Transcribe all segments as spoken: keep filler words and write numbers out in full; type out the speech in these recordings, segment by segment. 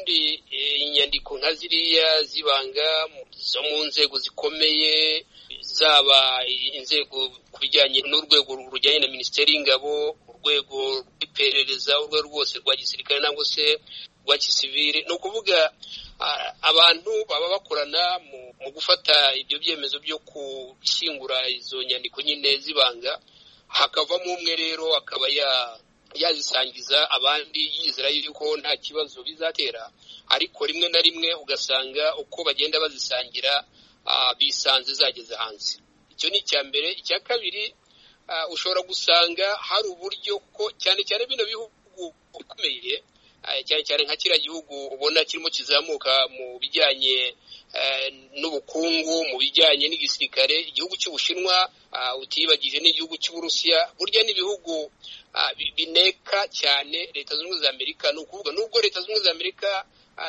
ubundi inyandiko nka ziriya zibanga zo mu nzego zikomeye zaba inzego kubijyanye n'urwego rujyanye na Minisiteri y'Ingabo, urwego rw'iperereza, urwego rwose rwa gisirikare nangwa se rwa gisivile, no kuvuga abantu baba bakorana mu gufata ibyo byemezo byo gushyingura izo nyandiko nyine zibanga, hakavamo umwe rero akaba ya yazisangiza abandi yizera yuko nta kibazo bizatera, ariko rimwe na rimwe ugasanga uko bagenda bazisangira bisanze zageze hanze. Icyo ni icya mbere. Icya kabiri, ushobora gusanga hari uburyo ko cyane cyane bino bihugu bikomeye, cyane cyane nka kiriya gihugu ubona kirimo kizamuka mu bijyanye n'ubukungu, mu bijyanye n'igisirikare, igihugu cy'Ubushinwa utibagije n'igihugu cy'Uburusiya, burya n'ibihugu bineka cyane Leta Zunze Ubumwe za Amerika. Ni ukuvuga nubwo Leta Zunze Ubumwe za Amerika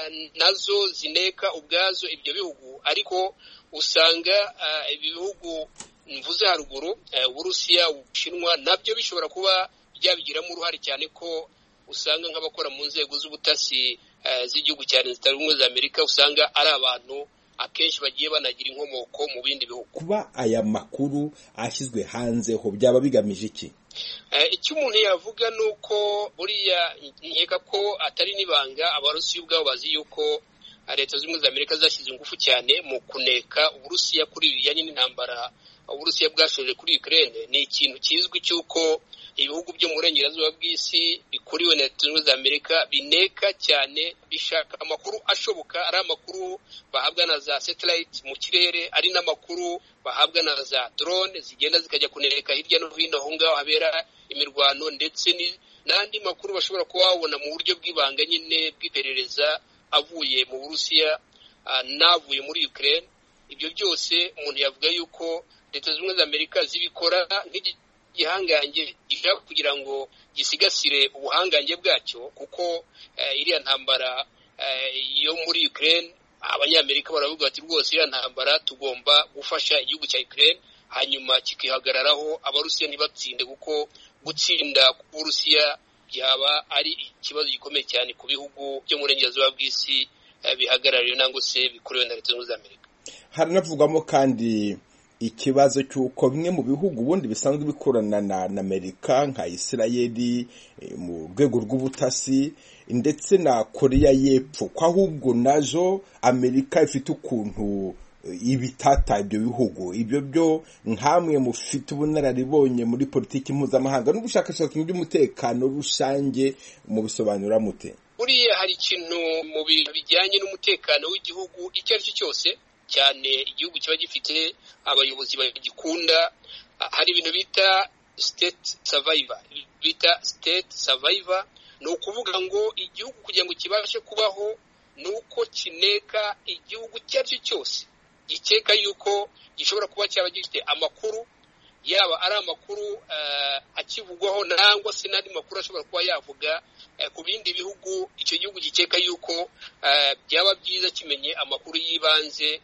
nazo zineka ubwazo ibyo bihugu, ariko usanga ibihugu mvuze haruguru, Uburusiya, Ubushinwa, nabyo bishobora kuba byabigiramo uruhare, cyane ko usanga nk'abakora mu nzego z'ubutasi z'igihugu cya Leta Zunze Ubumwe za Amerika usanga ari abantu akenshi bagiye banagira inkomoko mu bindi bihugu. Kuba aya makuru ashyizwe hanze ho byaba bigamije iki? Icyo umuntu yavuga ni uko buriya nkeka ko atari n'ibanga Abarusiya ubwabo bazi yuko Leta Zunze Ubumwe za Amerika zashyize ingufu cyane mu kuneka Uburusiya kuri bijyanye n'intambara Uburusiya bwashoje kuri Ukraine. Ni ikintu kizwi cy'uko ibihugu byo mu burengerazuba bw'isi bikuriwe na Leta Zunze Ubumwe za Amerika bineka cyane, bishaka amakuru ashoboka, ari amakuru bahabwa na za satellite mu kirere, ari n'amakuru bahabwa na za drone zigenda zikajya kuneka hirya no hino aho ngaho habera imirwano, ndetse n'andi makuru bashobora kuba babona mu buryo bw'ibanga nyine bw'iperereza avuye mu Burusiya n'avuye muri Ukraine. Ibyo byose umuntu yavuga yuko Leta Zunze Ubumwe za Amerika zibikora nk'igihangange gishaka kugira ngo gisigasire ubuhangange bwacyo, kuko iriya ntambara yo muri Ukraine Abanyamerika baravuga bati rwose iriya ntambara tugomba gufasha igihugu cya Ukraine, hanyuma kikihagararaho, Abarusiya ntibatsinde, kuko gutsinda ku Burusiya byaba ari ikibazo gikomeye cyane ku bihugu byo mu burengerazuba bw'isi bihagarariwe nangwa se bikorewe na Leta Zunze Ubumwe za Amerika. Haranavugamo kandi ikibazo cy'uko bimwe mu bihugu ubundi bisanzwe bikorana na Amerika nka Isirayeli mu rwego rw'ubutasi ndetse na Korea y'Epfo, ko ahubwo nazo Amerika ifite ukuntu ibitata ibyo bihugu. Ibyo byo nkamwe mufite ubunararibonye muri politiki mpuzamahanga n'ubushakashatsi mu by'umutekano rusange mu bisobanura mute? Buriya hari ikintu mu bintu bijyanye n'umutekano w'igihugu icyo ari cyo cyose, cyane igihugu kiba gifite abayobozi bagikunda, hari ibintu bita state survivor, bita state survivor. Ni ukuvuga ngo igihugu kugira ngo kibashe kubaho ni uko kineka igihugu icyo ari cyo cyose gikeka yuko gishobora kuba cyaba gifite amakuru, yaba ari amakuru akivugwaho nangwa se n'andi makuru ashobora kuba yavuga ku bindi bihugu, icyo gihugu gikeka yuko byaba byiza kimenye amakuru y'ibanze.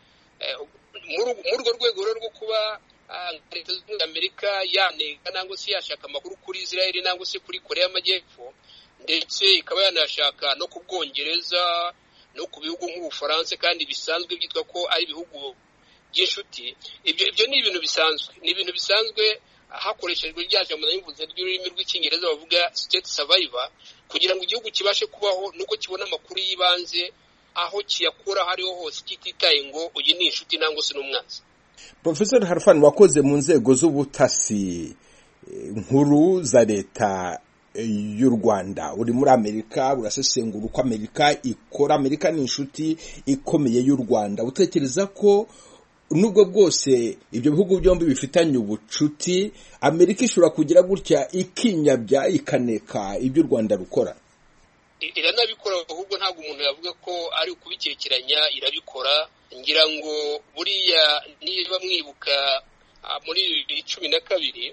Muri urwo rwego rwo kuba Leta Zunze Ubumwe za Amerika yaneka nangwa se yashaka amakuru kuri Israel nangwa se kuri Korea y'Amajyepfo, ndetse ikaba yanashaka no ku Bwongereza no ku bihugu nk'Ubufaransa, kandi bisanzwe byitwa ko ari ibihugu by'inshuti. Ibyo ibyo ni ibintu bisanzwe, ni ibintu bisanzwe hakoreshejwe rya jambo nabivuze ry'ururimi rw'icyongereza bavuga state survivor, kugira ngo igihugu kibashe kubaho nuko kibona amakuru y'ibanze aho kiyakura hariho hose, kititaye ngo uyu ni inshuti nangwa se n'umwanzi. Professor Khalfan, wakoze mu nzego z'ubutasi nkuru za leta y'u Rwanda, uri muri Amerika, urasesengura uko Amerika ikora. Amerika ni inshuti ikomeye y'u Rwanda. Utekereza ko nubwo bwose ibyo bihugu byombi bifitanye ubucuti, Amerika ishobora kugira gutya ikinyabya ikaneka ibyo u Rwanda rukora? Iranabikora, ahubwo ntabwo umuntu yavuga ko ari ukubikekeranya, irabikora. Ngira ngo buriya niba mwibuka muri bibiri cumi na kabiri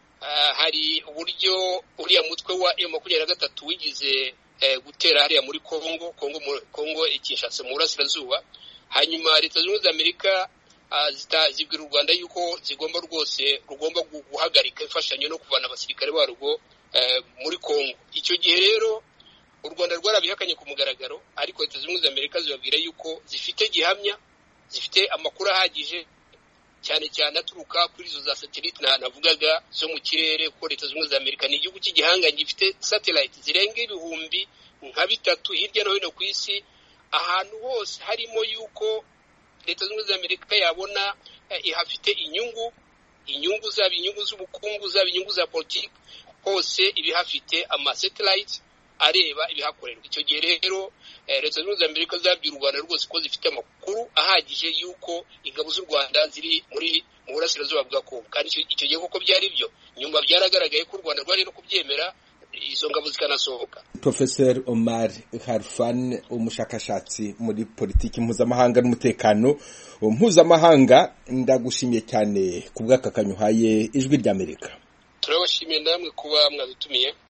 hari uburyo uriya mutwe wa M makumyabiri na gatatu wigize gutera hariya muri Kongo Kongo Kongo Kinshasa mu burasirazuba, hanyuma Leta Zunze Ubumwe za Amerika zibwira u Rwanda yuko zigomba rwose rugomba guhagarika imfashanyo no kuvana abasirikare barwo muri Kongo. Icyo gihe rero u Rwanda rwarabihakanye ku mugaragaro, ariko Leta Zunze Ubumwe za Amerika zibabwira yuko zifite gihamya, zifite amakuru ahagije, cyane cyane aturuka kuri izo za satellite navugaga zo mu kirere, ko Leta Zunze Ubumwe za Amerika ni igihugu cy'igihanga gifite satellite zirenga ibihumbi nka bitatu hirya no hino ku isi, ahantu hose harimo yuko Leta Zunze Ubumwe za Amerika yabona ihafite inyungu, inyungu zaba inyungu z'ubukungu, zaba inyungu za politiki, hose ibihafite ama satellite areba ibihakorerwa. Icyo gihe rero Leta Zunze Ubumwe za Amerika zabwira u Rwanda rwose ko zifite amakuru ahagije yuko ingabo z'u Rwanda ziri muri mu burasirazuba bwa Kongo, kandi icyo gihe koko byari byo. Nyuma byaragaragaye ko u Rwanda rwari no kubyemera, izo ngabo zikanasohoka. Professor Omar Khalfan, umushakashatsi muri politiki mpuzamahanga n'umutekano mpuzamahanga, ndagushimiye cyane ku bw'aka kanyuhaye Ijwi ry'Amerika. Turabashimiye namwe kuba mwadutumiye.